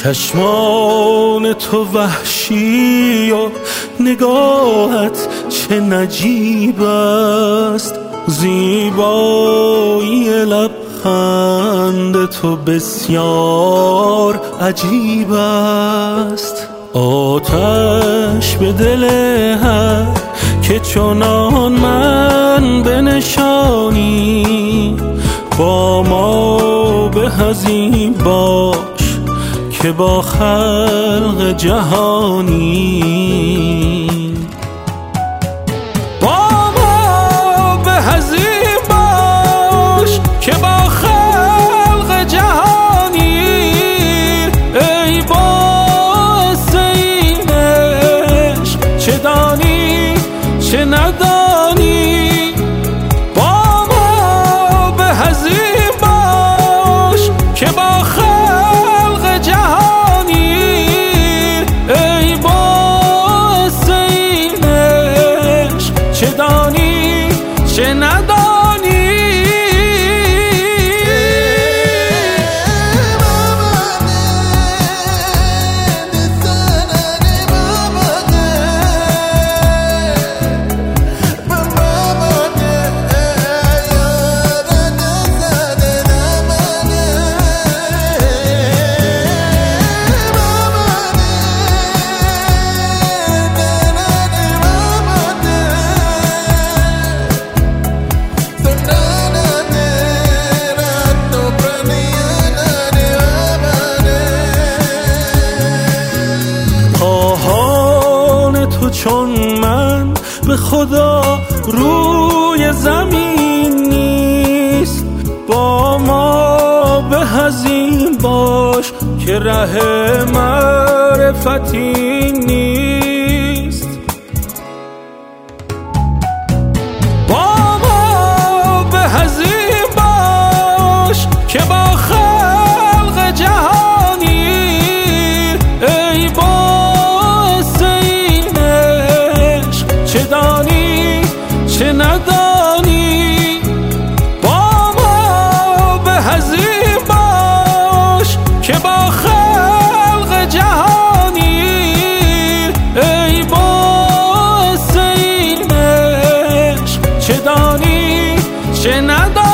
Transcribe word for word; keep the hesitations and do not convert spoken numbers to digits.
چشمان تو وحشی و نگاهت چه نجیب است، زیبایی لبخند تو بسیار عجیب است. آتش به دل هر که چنان من بنشانی، با ما به از این باش که با خلق جهانی. با ما به از این باش که با خلق جهانی، ای باعث این عشق چه دانی چه ندانی. با ما به از این باش که با خلق جهانی، ای باعث این عشق چه دانی چه ندانی. تو چون من به خدا روی زمین نیست، با ما به از این باش که ره معرفتی نیست. با ما به از این باش که با خلق جهانی، ای باعث این عشق چه دانی چه ندانی. با ما به از این باش که با خلق جهانی، ای باعث این عشق چه دانی چه ندانی.